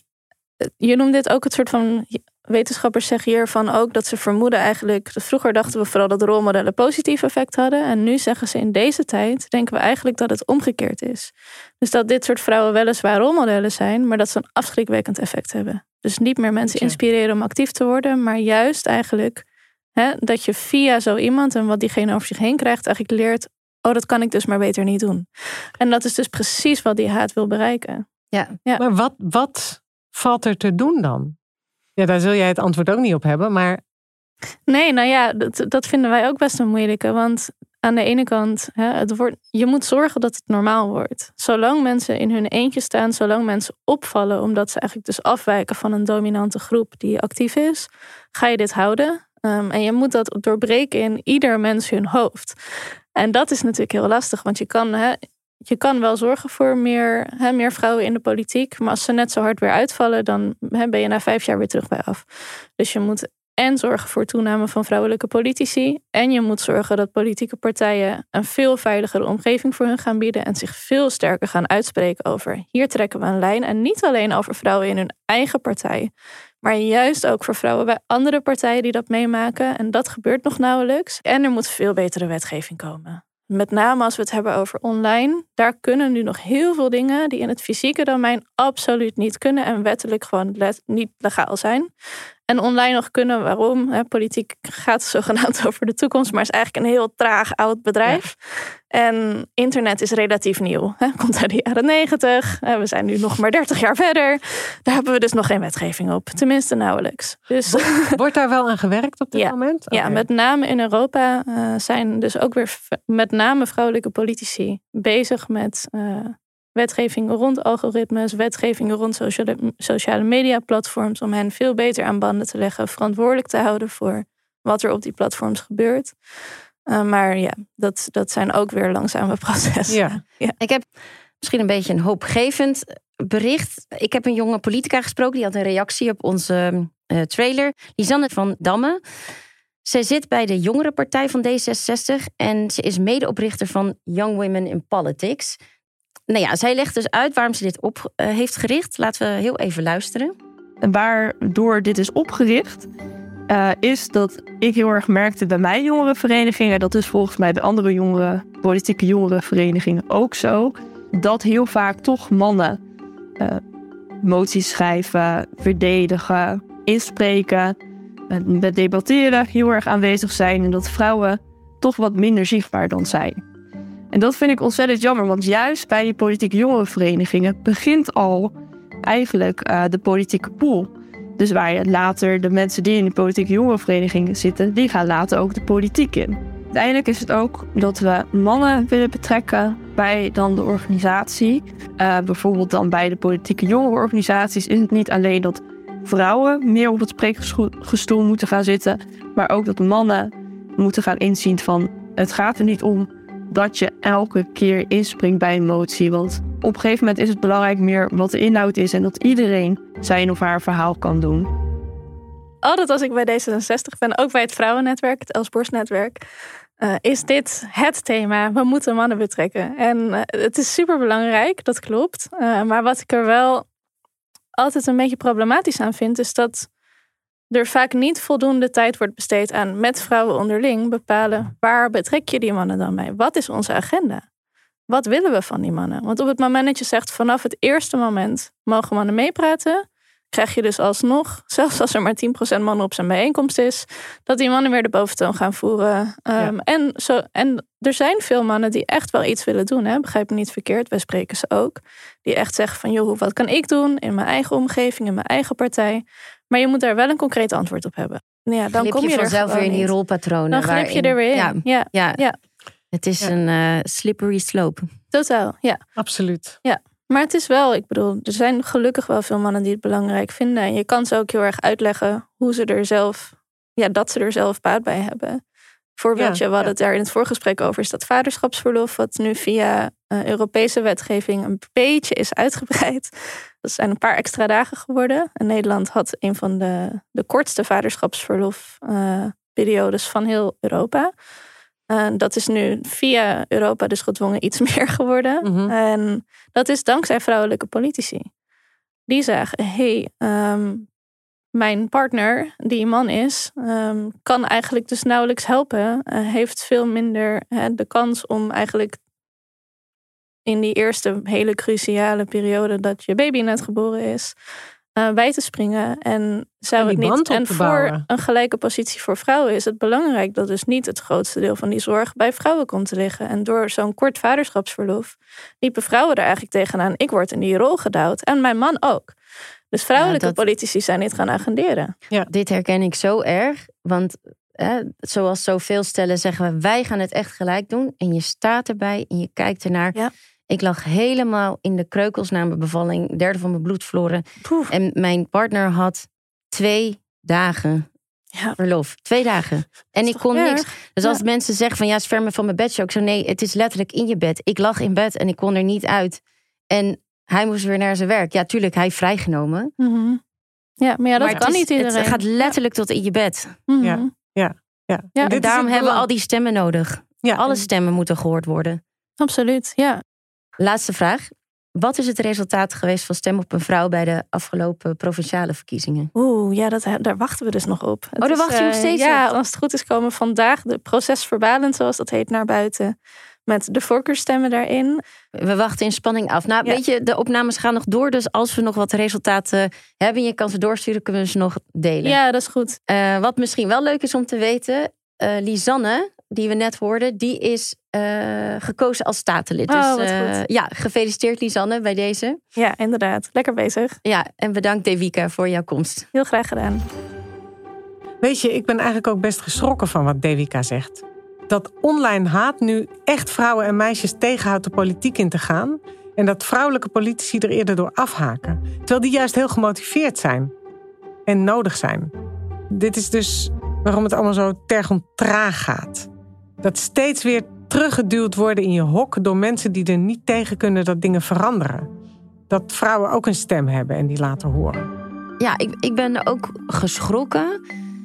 je noemt dit ook het soort van, wetenschappers zeggen hiervan ook dat ze vermoeden eigenlijk, vroeger dachten we vooral dat rolmodellen positief effect hadden. En nu zeggen ze in deze tijd, denken we eigenlijk dat het omgekeerd is. Dus dat dit soort vrouwen weliswaar rolmodellen zijn, maar dat ze een afschrikwekkend effect hebben. Dus niet meer mensen inspireren om actief te worden, maar juist eigenlijk hè, dat je via zo iemand en wat diegene over zich heen krijgt, eigenlijk leert, oh, dat kan ik dus maar beter niet doen. En dat is dus precies wat die haat wil bereiken. Ja. Ja. Maar wat, wat valt er te doen dan? Ja, daar zul jij het antwoord ook niet op hebben, maar... Nee, nou ja, dat, dat vinden wij ook best een moeilijke. Want aan de ene kant, hè, het wordt, je moet zorgen dat het normaal wordt. Zolang mensen in hun eentje staan, zolang mensen opvallen, omdat ze eigenlijk dus afwijken van een dominante groep die actief is, ga je dit houden. Um, en je moet dat doorbreken in ieder mens hun hoofd. En dat is natuurlijk heel lastig, want je kan... Hè, Je kan wel zorgen voor meer, hè, meer vrouwen in de politiek. Maar als ze net zo hard weer uitvallen, dan hè, ben je na vijf jaar weer terug bij af. Dus je moet en zorgen voor toename van vrouwelijke politici. En je moet zorgen dat politieke partijen een veel veiligere omgeving voor hun gaan bieden. En zich veel sterker gaan uitspreken over, hier trekken we een lijn. En niet alleen over vrouwen in hun eigen partij. Maar juist ook voor vrouwen bij andere partijen die dat meemaken. En dat gebeurt nog nauwelijks. En er moet veel betere wetgeving komen. Met name als we het hebben over online. Daar kunnen nu nog heel veel dingen die in het fysieke domein absoluut niet kunnen. En wettelijk gewoon let, niet legaal zijn. En online nog kunnen. Waarom? He, politiek gaat zogenaamd over de toekomst. Maar is eigenlijk een heel traag oud bedrijf. Ja. En internet is relatief nieuw. He, komt uit de jaren negentig. We zijn nu nog maar dertig jaar verder. Daar hebben we dus nog geen wetgeving op. Tenminste nauwelijks. Dus, wordt daar wel aan gewerkt op dit ja, moment? Okay. Ja, met name in Europa uh, zijn dus ook weer met name vrouwelijke politici bezig met uh, wetgeving rond algoritmes, wetgeving rond sociale, sociale media platforms, om hen veel beter aan banden te leggen, verantwoordelijk te houden voor wat er op die platforms gebeurt. Uh, maar ja, dat, dat zijn ook weer langzame processen. Ja. Ja. Ik heb misschien een beetje een hoopgevend bericht. Ik heb een jonge politica gesproken, die had een reactie op onze uh, trailer. Lisanne van Damme. Zij zit bij de jongerenpartij van D zesenzestig en ze is medeoprichter van Young Women in Politics. Nou ja, zij legt dus uit waarom ze dit op uh, heeft gericht. Laten we heel even luisteren. En waardoor dit is opgericht, uh, is dat ik heel erg merkte bij mijn jongerenverenigingen, dat is volgens mij bij andere jongeren, politieke jongerenverenigingen ook zo, dat heel vaak toch mannen uh, moties schrijven, verdedigen, inspreken, met debatteren heel erg aanwezig zijn en dat vrouwen toch wat minder zichtbaar dan zijn. En dat vind ik ontzettend jammer, want juist bij die politieke jongerenverenigingen begint al eigenlijk uh, de politieke pool. Dus waar je later de mensen die in de politieke jongerenverenigingen zitten, die gaan later ook de politiek in. Uiteindelijk is het ook dat we mannen willen betrekken bij dan de organisatie. Uh, bijvoorbeeld dan bij de politieke jongerenorganisaties is het niet alleen dat vrouwen meer op het spreekgestoel moeten gaan zitten, maar ook dat mannen moeten gaan inzien van het gaat er niet om dat je elke keer inspringt bij een motie. Want op een gegeven moment is het belangrijk meer wat de inhoud is en dat iedereen zijn of haar verhaal kan doen. Altijd als ik bij D zesenzestig ben, ook bij het vrouwennetwerk, het Els Borst-netwerk, uh, is dit het thema. We moeten mannen betrekken. En uh, het is superbelangrijk, dat klopt. Uh, maar wat ik er wel altijd een beetje problematisch aan vind, is dat er vaak niet voldoende tijd wordt besteed aan met vrouwen onderling bepalen waar betrek je die mannen dan mee? Wat is onze agenda? Wat willen we van die mannen? Want op het moment dat je zegt vanaf het eerste moment mogen mannen meepraten, krijg je dus alsnog, zelfs als er maar tien procent mannen op zijn bijeenkomst is, dat die mannen weer de boventoon gaan voeren. Um, ja. en, zo, en er zijn veel mannen die echt wel iets willen doen. Hè? Begrijp me niet verkeerd, wij spreken ze ook. Die echt zeggen van, joh, wat kan ik doen in mijn eigen omgeving, in mijn eigen partij? Maar je moet daar wel een concreet antwoord op hebben. Ja, dan glip kom je, je vanzelf weer in die niet. rolpatronen. Dan glip je er weer in. Ja, ja. ja. ja. Het is ja. een uh, slippery slope. Totaal, ja. Absoluut. Ja. Maar het is wel, ik bedoel, er zijn gelukkig wel veel mannen die het belangrijk vinden. En je kan ze ook heel erg uitleggen hoe ze er zelf, ja, dat ze er zelf baat bij hebben. Voorbeeldje, ja, we hadden ja. het daar in het voorgesprek over, is dat vaderschapsverlof, wat nu via uh, Europese wetgeving een beetje is uitgebreid. Dat zijn een paar extra dagen geworden. En Nederland had een van de, de kortste vaderschapsverlofperiodes uh, van heel Europa. Uh, dat is nu via Europa dus gedwongen iets meer geworden. Mm-hmm. En dat is dankzij vrouwelijke politici. Die zagen, hé, hey, um, mijn partner, die man is, um, kan eigenlijk dus nauwelijks helpen. Uh, heeft veel minder uh, de kans om eigenlijk in die eerste hele cruciale periode dat je baby net geboren is, uh, bij te springen. En zou en het niet. En voor bouwen. Een gelijke positie voor vrouwen is het belangrijk dat dus niet het grootste deel van die zorg bij vrouwen komt te liggen. En door zo'n kort vaderschapsverlof liepen vrouwen er eigenlijk tegenaan. Ik word in die rol gedouwd. En mijn man ook. Dus vrouwelijke ja, dat... politici zijn dit gaan agenderen. Ja. Dit herken ik zo erg. Want eh, zoals zoveel stellen zeggen we, wij gaan het echt gelijk doen. En je staat erbij en je kijkt ernaar. Ja. Ik lag helemaal in de kreukels na mijn bevalling. Derde van mijn bloed verloren. Poef. En mijn partner had twee dagen ja. verlof. Twee dagen. En ik kon erg? niks. Dus als ja. mensen zeggen van ja, het is ver me van mijn bedshow. Ik zei nee, het is letterlijk in je bed. Ik lag in bed en ik kon er niet uit. En hij moest weer naar zijn werk. Ja, tuurlijk, hij vrijgenomen. Mm-hmm. Ja, maar ja, dat maar kan is, niet iedereen. Het gaat letterlijk ja. tot in je bed. Mm-hmm. Ja, ja, ja. ja. En daarom hebben we al die stemmen nodig. Ja. Alle stemmen moeten gehoord worden. Absoluut, ja. Laatste vraag. Wat is het resultaat geweest van Stem op een Vrouw bij de afgelopen provinciale verkiezingen? Oeh, ja, dat, daar wachten we dus nog op. Het oh, daar wacht je uh, nog steeds ja, op? Als het goed is komen vandaag de procesverbalend, zoals dat heet, naar buiten. Met de voorkeurstemmen daarin. We wachten in spanning af. Nou, ja. weet je, de opnames gaan nog door. Dus als we nog wat resultaten hebben, je kan ze doorsturen, kunnen we ze nog delen. Ja, dat is goed. Uh, wat misschien wel leuk is om te weten, uh, Lisanne, die we net hoorden, die is uh, gekozen als statenlid. Oh, dus uh, goed. ja, gefeliciteerd Lisanne bij deze. Ja, inderdaad. Lekker bezig. Ja, en bedankt Devika voor jouw komst. Heel graag gedaan. Weet je, ik ben eigenlijk ook best geschrokken van wat Devika zegt. Dat online haat nu echt vrouwen en meisjes tegenhoudt de politiek in te gaan. En dat vrouwelijke politici er eerder door afhaken. Terwijl die juist heel gemotiveerd zijn. En nodig zijn. Dit is dus waarom het allemaal zo tergend traag gaat. Dat steeds weer teruggeduwd worden in je hok door mensen die er niet tegen kunnen dat dingen veranderen. Dat vrouwen ook een stem hebben en die laten horen. Ja, ik, ik ben ook geschrokken.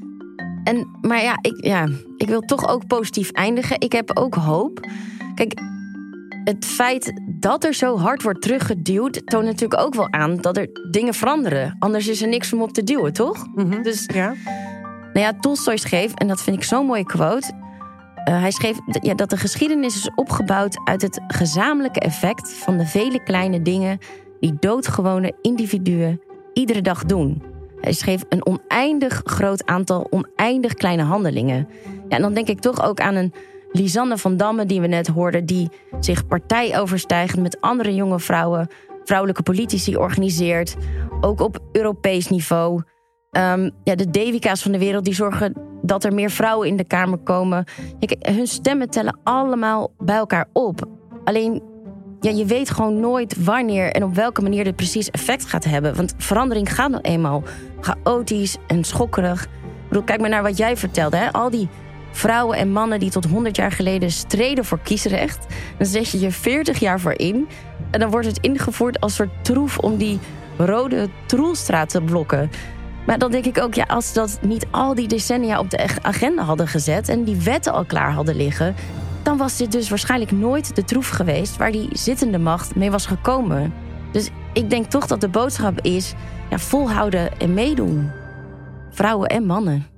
En, maar ja ik, ja, ik wil toch ook positief eindigen. Ik heb ook hoop. Kijk, het feit dat er zo hard wordt teruggeduwd toont natuurlijk ook wel aan dat er dingen veranderen. Anders is er niks om op te duwen, toch? Mm-hmm. Dus, ja. Nou ja, Tolstoj schreef, en dat vind ik zo'n mooie quote. Uh, hij schreef ja, dat de geschiedenis is opgebouwd uit het gezamenlijke effect van de vele kleine dingen die doodgewone individuen iedere dag doen. Hij schreef een oneindig groot aantal oneindig kleine handelingen. Ja, en dan denk ik toch ook aan een Lisanne van Damme die we net hoorden, die zich partijoverstijgend met andere jonge vrouwen, vrouwelijke politici organiseert. Ook op Europees niveau. Um, ja, de Devika's van de wereld die zorgen dat er meer vrouwen in de Kamer komen. Kijk, hun stemmen tellen allemaal bij elkaar op. Alleen, ja, je weet gewoon nooit wanneer en op welke manier dit precies effect gaat hebben. Want verandering gaat nou eenmaal chaotisch en schokkerig. Ik bedoel, kijk maar naar wat jij vertelde. Hè? Al die vrouwen en mannen die tot honderd jaar geleden streden voor kiesrecht. Dan zet je je veertig jaar voor in. En dan wordt het ingevoerd als soort troef om die rode troelstraat te blokken. Maar dan denk ik ook, ja, als dat niet al die decennia op de agenda hadden gezet en die wetten al klaar hadden liggen, dan was dit dus waarschijnlijk nooit de troef geweest waar die zittende macht mee was gekomen. Dus ik denk toch dat de boodschap is, ja, volhouden en meedoen. Vrouwen en mannen.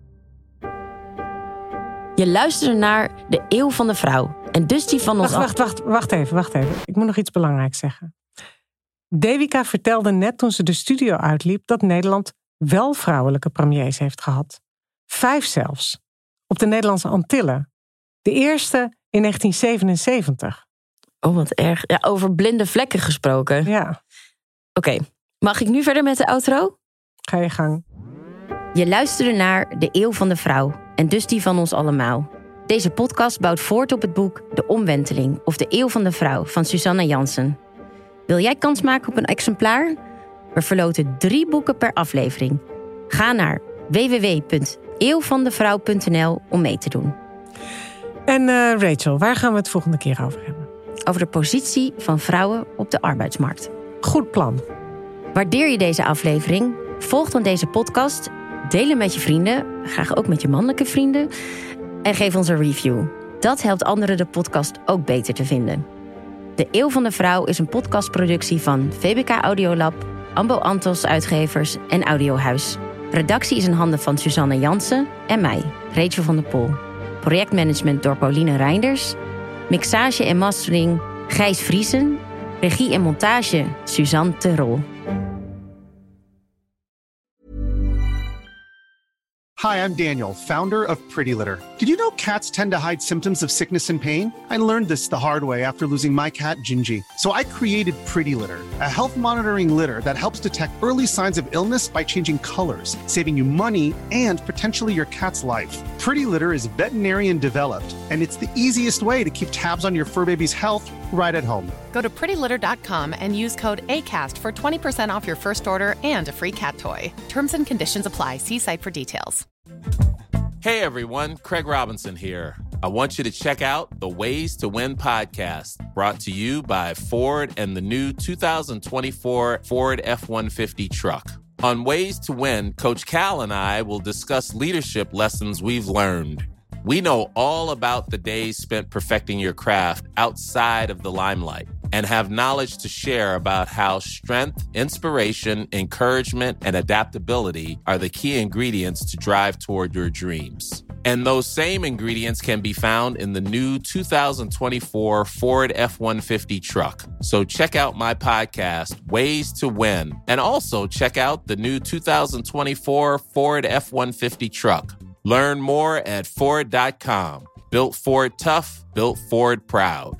Je luisterde naar de Eeuw van de Vrouw. En dus die van ons... Wacht, wacht, wacht, wacht even, wacht even. Ik moet nog iets belangrijks zeggen. Devika vertelde net toen ze de studio uitliep dat Nederland wel vrouwelijke premiers heeft gehad. Vijf zelfs. Op de Nederlandse Antillen. De eerste In negentien zevenenzeventig. Oh, wat erg. Ja, over blinde vlekken gesproken. Ja. Oké, okay. Mag ik nu verder met de outro? Ga je gang. Je luisterde naar De Eeuw van de Vrouw en dus die van ons allemaal. Deze podcast bouwt voort op het boek De Omwenteling of De Eeuw van de Vrouw van Susanna Jansen. Wil jij kans maken op een exemplaar? We verloten drie boeken per aflevering. Ga naar w w w punt eeuw van de vrouw punt n l om mee te doen. En uh, Rachel, waar gaan we het volgende keer over hebben? Over de positie van vrouwen op de arbeidsmarkt. Goed plan. Waardeer je deze aflevering? Volg dan deze podcast. Deel hem met je vrienden. Graag ook met je mannelijke vrienden. En geef ons een review. Dat helpt anderen de podcast ook beter te vinden. De Eeuw van de Vrouw is een podcastproductie van V B K Audiolab, Ambo Antos Uitgevers en Audiohuis. Redactie is in handen van Susanne Jansen en mij, Rachel van der Pol. Projectmanagement door Pauline Reinders. Mixage en mastering Gijs Vriesen. Regie en montage Suzanne Terol. Hi, I'm Daniel, founder of Pretty Litter. Did you know cats tend to hide symptoms of sickness and pain? I learned this the hard way after losing my cat, Gingy. So I created Pretty Litter, a health monitoring litter that helps detect early signs of illness by changing colors, saving you money and potentially your cat's life. Pretty Litter is veterinarian developed, and it's the easiest way to keep tabs on your fur baby's health right at home. Go to pretty litter dot com and use code ACAST for twenty percent off your first order and a free cat toy. Terms and conditions apply. See site for details. Hey everyone, Craig Robinson here. I want you to check out the Ways to Win podcast, brought to you by Ford and the new two thousand twenty-four Ford F one fifty truck. On Ways to Win, Coach Cal and I will discuss leadership lessons we've learned. We know all about the days spent perfecting your craft outside of the limelight and have knowledge to share about how strength, inspiration, encouragement, and adaptability are the key ingredients to drive toward your dreams. And those same ingredients can be found in the new two thousand twenty-four Ford F one fifty truck. So check out my podcast, Ways to Win, and also check out the new two thousand twenty-four Ford F one fifty truck. Learn more at Ford dot com. Built Ford tough, built Ford proud.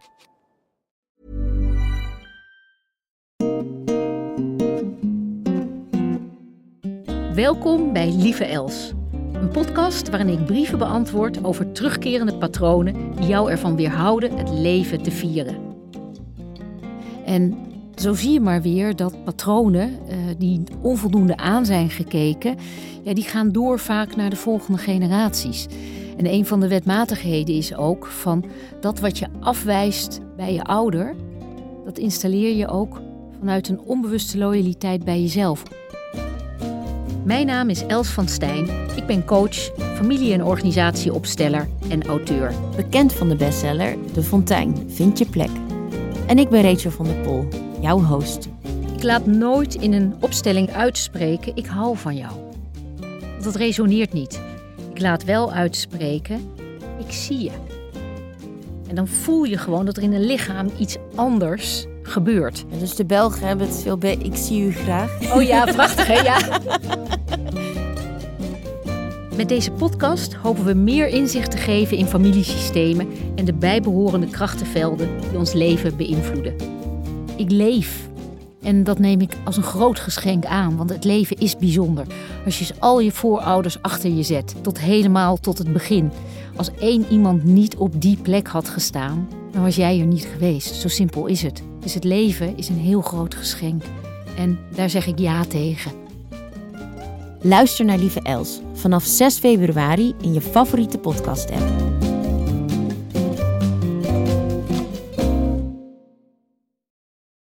Welkom bij Lieve Els. Een podcast waarin ik brieven beantwoord over terugkerende patronen die jou ervan weerhouden het leven te vieren. En zo zie je maar weer dat patronen uh, die onvoldoende aan zijn gekeken, ja, die gaan door vaak naar de volgende generaties. En een van de wetmatigheden is ook van dat wat je afwijst bij je ouder, dat installeer je ook vanuit een onbewuste loyaliteit bij jezelf. Mijn naam is Els van Stijn. Ik ben coach, familie- en organisatieopsteller en auteur. Bekend van de bestseller De Fontein, Vind je plek. En ik ben Rachel van der Pol, jouw host. Ik laat nooit in een opstelling uitspreken, ik hou van jou. Want dat resoneert niet. Ik laat wel uitspreken, ik zie je. En dan voel je gewoon dat er in een lichaam iets anders gebeurt. Ja, dus de Belgen hebben het veel beter. Ik zie u graag. Oh ja, prachtig hè, ja. Met deze podcast hopen we meer inzicht te geven in familiesystemen en de bijbehorende krachtenvelden die ons leven beïnvloeden. Ik leef. En dat neem ik als een groot geschenk aan, want het leven is bijzonder. Als je al je voorouders achter je zet, tot helemaal tot het begin. Als één iemand niet op die plek had gestaan, dan was jij er niet geweest. Zo simpel is het. Dus het leven is een heel groot geschenk. En daar zeg ik ja tegen. Luister naar Lieve Els vanaf zes februari in je favoriete podcast-app.